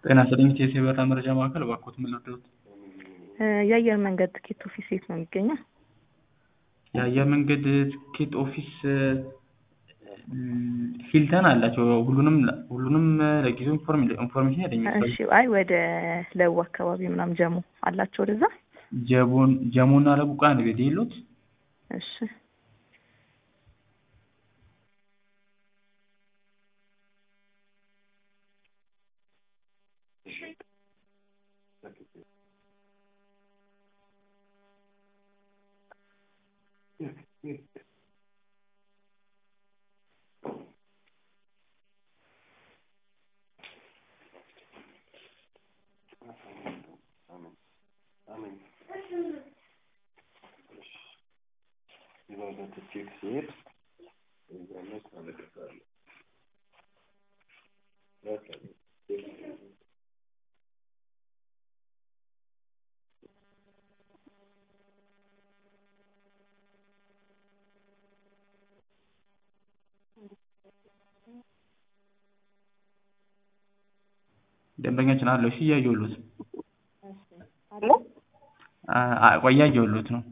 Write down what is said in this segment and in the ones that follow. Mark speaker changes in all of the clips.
Speaker 1: ጤና ይስጥልኝ የሲበራ መረጃ ማዕከል እባክዎት ምን ልርዳዎት?
Speaker 2: የአየር መንገድ ትኬት ኦፊስ የት ነው የሚገኘው?
Speaker 1: የአየር መንገድ ትኬት ኦፊስ ሂልተን አላቸው። ሁሉንም ለጊዜው ኢንፎርሜሽን ያገኛል።
Speaker 2: እሺ፣ አይ ወደ ለቡ አካባቢ ምናምን ጀሞ አላቸው ወደዛ።
Speaker 1: ጀሞና ለቡ ቃ ነው ቤት የሉት?
Speaker 2: እሺ
Speaker 1: ደንበኛችን አለው። እሺ እያየሁልዎት
Speaker 2: አለ
Speaker 1: እያየሁልዎት ነው።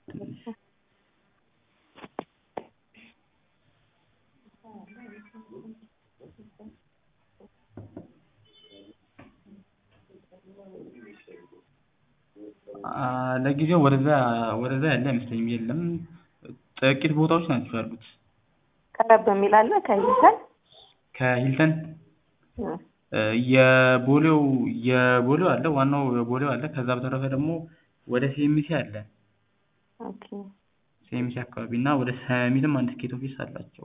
Speaker 1: ለጊዜው ወደዛ ያለ አይመስለኝም። የለም ጥቂት ቦታዎች ናቸው ያሉት።
Speaker 2: ቀረብ የሚል አለ
Speaker 1: ከሂልተን የቦሌው አለ፣ ዋናው የቦሌው አለ። ከዛ በተረፈ ደግሞ ወደ ሲኤምሲ አለ።
Speaker 2: ኦኬ
Speaker 1: ሲኤምሲ አካባቢ እና ወደ ሰሚትም አንድ ትኬት ኦፊስ አላቸው።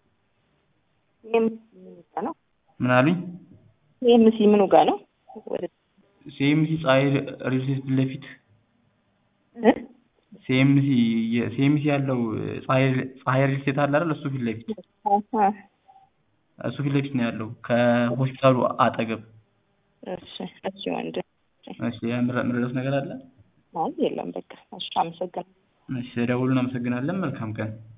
Speaker 2: ነው
Speaker 1: ምን አሉኝ?
Speaker 2: ሲኤምሲ ምኑ ጋር ነው? ወደ
Speaker 1: ሲኤምሲ ፀሐይ ሪል ስቴት ፊት ለፊት ሲኤምሲ ያለው ፀሐይ ሪል ስቴት አለ አይደል? እሱ ፊት ለፊት ነው ያለው ከሆስፒታሉ አጠገብ።
Speaker 2: እሺ ወንድ
Speaker 1: እሺ የምረዳት ነገር አለ?
Speaker 2: አይ የለም በቃ እሺ አመሰግናለሁ።
Speaker 1: እሺ ደውሉን። አመሰግናለን። መልካም ቀን።